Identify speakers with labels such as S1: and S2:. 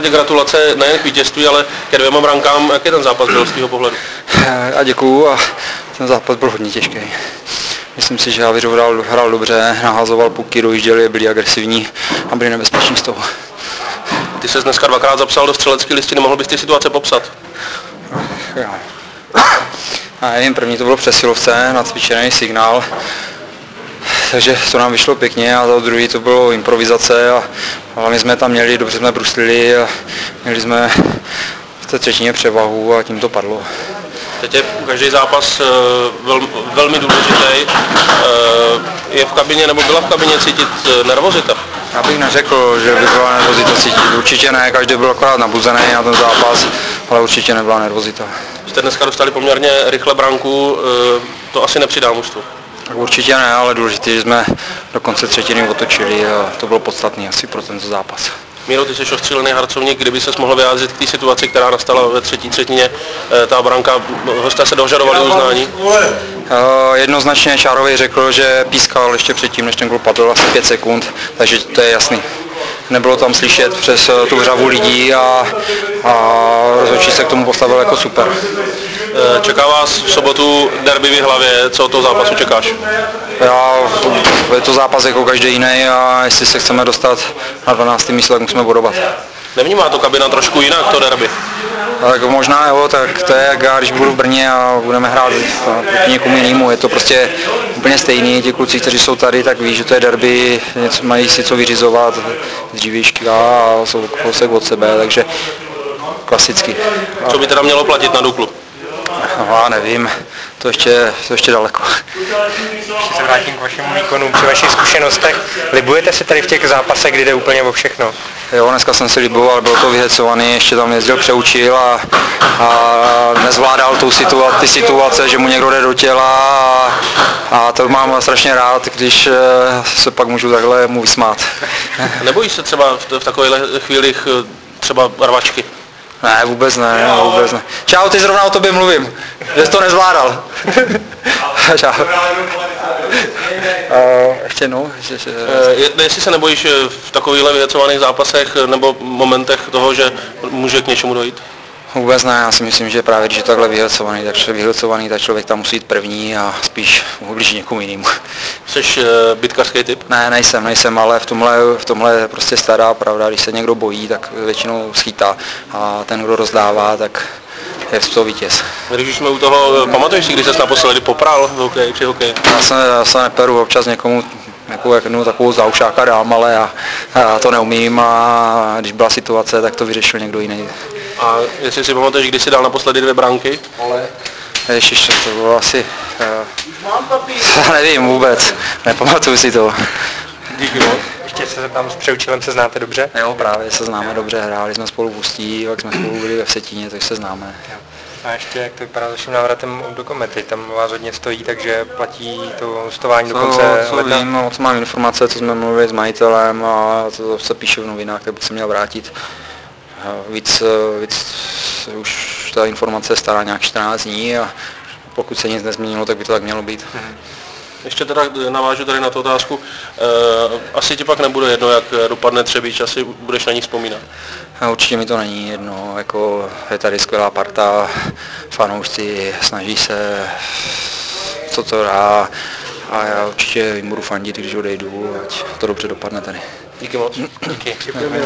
S1: Gratulace nejen k vítězství, ale ke 2 brankám. Jak je ten zápas byl z tvého pohledu?
S2: A děkuju, a ten zápas byl hodně těžký. Myslím si, že Havířov hrál dobře, nahazoval puky, dojížděli, byli agresivní a byli nebezpeční z toho.
S1: Ty ses dneska 2krát zapsal do střelecké listiny, mohl bys ty situace popsat?
S2: A nevím, první to bylo přesilovce, nacvičený signál, takže to nám vyšlo pěkně, a za druhý to bylo improvizace a hlavně jsme tam měli, dobře jsme bruslili a měli jsme v té třetině převahu a tím to padlo.
S1: Teď je každý zápas velmi důležitý. Je v kabině nebo byla v kabině cítit nervozita?
S2: Já bych neřekl, že by byla nervozita cítit. Určitě ne, každý byl akorát nabuzený na ten zápas, ale určitě nebyla nervozita.
S1: Jste dneska dostali poměrně rychle branku, to asi nepřidá mužstvu.
S2: Tak určitě ne, ale důležité, že jsme do konce třetiny otočili a to bylo podstatné asi pro tento zápas.
S1: Míro, ty jsi ostřílený harcovník, kdyby ses mohl vyjádřit k té situaci, která nastala ve třetí třetině, ta branka, hosté se dožadovali uznání?
S2: Jednoznačně Čárovej řekl, že pískal ještě předtím, než ten gól padl, asi 5 sekund, takže to je jasný. Nebylo tam slyšet přes tu hřavu lidí a rozhodčí se k tomu postavil jako super.
S1: Čeká vás v sobotu derby v Jihlavě, co od toho zápasu čekáš?
S2: Je to zápas jako každý jiný a jestli se chceme dostat na 12. místo, tak musíme bodovat.
S1: Nevnímá to kabina trošku jinak, to derby?
S2: Tak možná jo, tak to je jak já, když budu v Brně a budeme hrát proti někomu jinému. Je to prostě úplně stejný, ti kluci, kteří jsou tady, tak ví, že to je derby, něco mají si co vyřizovat z dřívějška a jsou kousek od sebe, takže klasicky.
S1: Co by teda mělo platit na Duklu?
S2: No, já nevím, to ještě daleko.
S3: Ještě se vrátím k vašemu výkonu, při vašich zkušenostech. Libujete si tady v těch zápasech, kde jde úplně o všechno?
S2: Jo, dneska jsem si liboval, bylo to vyhecovaný, ještě tam jezdil, přeučil a nezvládal ty situace, že mu někdo jde do těla a to mám strašně rád, když se pak můžu takhle mu vysmát.
S1: Nebojíš se třeba v takových chvílích třeba rvačky?
S2: Ne, vůbec ne. Čau, ty zrovna o tobě mluvím, že jsi to nezvládal. Čau. Ještě no.
S1: Jestli se nebojíš v takovýchhle vyhecovaných zápasech nebo momentech toho, že může k něčemu dojít?
S2: Vůbec ne, já si myslím, že právě když je takhle vyhlecovaný, tak člověk tam musí jít první a spíš ublížit někomu jinému.
S1: Jsi bitkařský typ?
S2: Ne, nejsem, ale v tomhle je prostě stará pravda, když se někdo bojí, tak většinou schýtá a ten, kdo rozdává, tak je z toho vítěz.
S1: Když už jsme u toho, pamatuješ si, když jsi naposledy popral při hokeji?
S2: Já se neperu, občas někomu jednu takovou zaušáka dám, ale já to neumím a když byla situace, tak to vyřešil někdo jiný.
S1: A jestli si pamatuješ, když jsi dal naposledy 2 branky?
S2: Ale ještě to bylo asi, nevím vůbec, nepamatuju si to.
S1: Díky moc.
S3: Ještě se tam s Přeučilem se znáte dobře?
S2: Jo, právě se známe dobře, hráli jsme spolu v Ústí, pak jsme spolu byli ve Vsetíně, takže se známe.
S3: A ještě jak to vypadá s vaším návratem do Komety, tam vás hodně stojí, takže platí to hostování do konce ledna?
S2: Vím, moc mám informace, co jsme mluvili s majitelem a to se píše v novinách, tak bych se měl vrátit. Víc už ta informace je stará nějak 14 dní a pokud se nic nezměnilo, tak by to tak mělo být.
S1: Ještě teda navážu tady na tu otázku. Asi ti pak nebude jedno, jak dopadne Třebíč, asi budeš na ní vzpomínat.
S2: Určitě mi to není jedno, jako je tady skvělá parta, fanoušci snaží se, co to dá a já určitě jim budu fandit, když odejdu, ať to dobře dopadne tady.
S1: Díky moc.
S3: Díky.